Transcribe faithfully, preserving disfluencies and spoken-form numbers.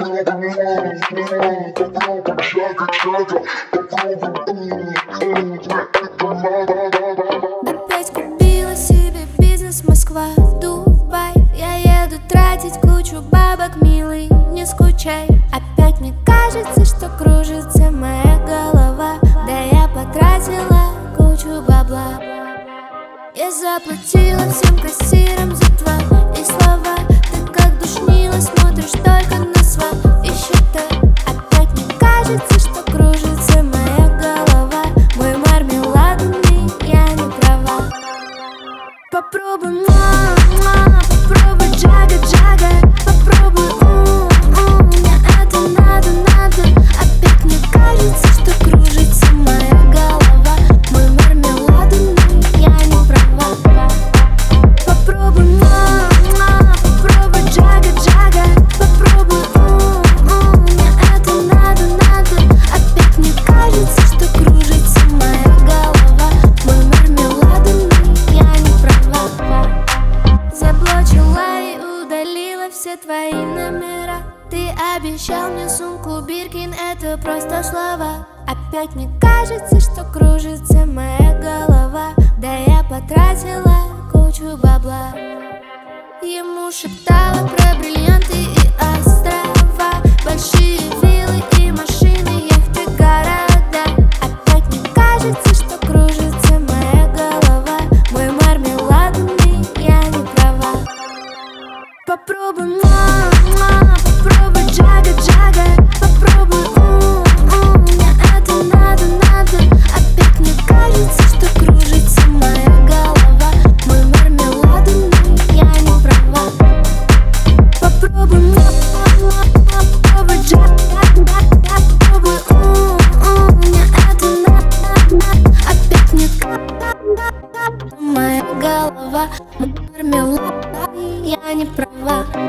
Опять купила себе бизнес Москва, Дубай. Я еду тратить кучу бабок, милый, не скучай. Опять мне кажется, что кружится моя голова. Да я потратила кучу бабла. Я заплатила всем кассирам за твои слова. Ты как душнила, смотришь только на свои счета. Опять мне кажется, что кружится моя голова. Мой мармеладный, я не права. Попробуй, мама, попробуй джага-джага. Попробуй, у-у, мне это надо, надо. Опять мне кажется, что кружится моя голова. Мой мармеладный, я не права. Попробуй, мама, попробуй джага-джага. Попробуй, у-у, мне это надо, надо. Опять мне кажется, что кружится моя голова. Мой мармеладный, я не права. Заблочила и удалила все твои номера. Ты обещал мне сумку Биркин, это просто слова. Опять мне кажется, что кружится моя голова. Да я потратила кучу бабла. Ему шептала про бриллианты и острова, большие виллы и машины, яхты, города. Опять мне кажется, что кружится моя голова. Мой мармеладный, я не права. Попробуй, мама, попробуй джага-джага. Попробуй, у-у, мне это надо, надо. Опять мне кажется, что кружится моя голова. Мой мармеладный, я не права. Попробуй, мама, попробуй джага-джага. Попробуй, у-у, мне это надо, надо. Опять мне кажется, моя голова. Мой мармеладный, я не права.